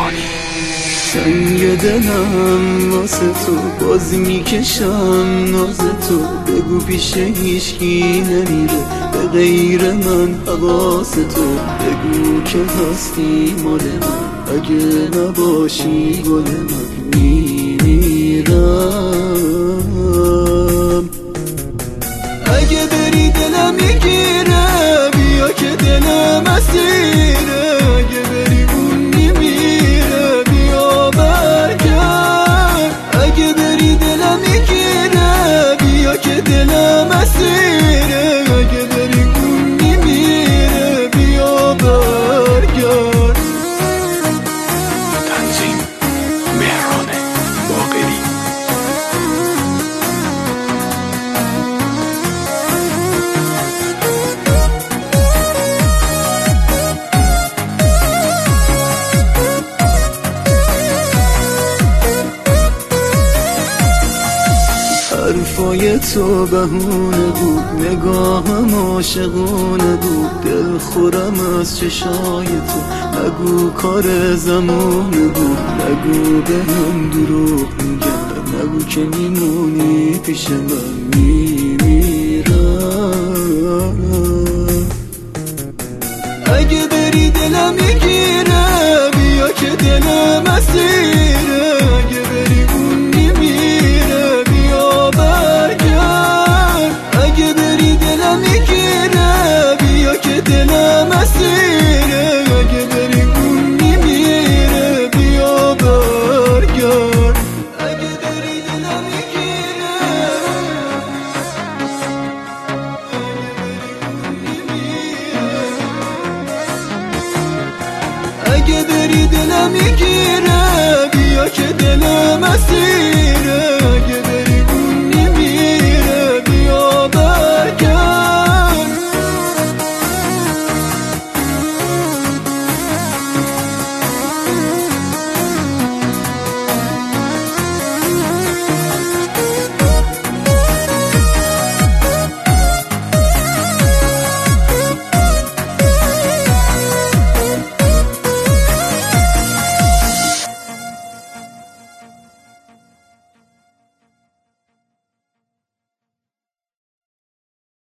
سنگ دلم واسه تو باز میکشم ناز تو، بگو پیش هیچکی نمیره به غیر من حواس تو، بگو که هستی مال من اگه نباشی گل من میمیرم، اگه بری دلم میگیره بیا که دلم اسیره، اگه بری اون میمیره بیا برگرد، اگه بری دلم میگیره بیا که دلم اسیره، اگه بری اون میمیره بیا برگرد. تنظیم مهران باقری. حرفای تو بهونه بود، نگاهم عاشقونه بود، دل خورم از چشای تو، نگو کار زمانه بود، نگو به هم دروغ میگم، نگو که میمونی پیش من میمیرم، اگه بری دلم میگیره بیا که دلم اسیره، اگه بری اون میمیره بیا برگرد، اگه بری دلم میگیره بیا که دلم اسیره، اگه بری اون میمیره بیا برگرد، اگه بری دلم میگیره اگه بری دلم میگیره بیا که دلم اسیره.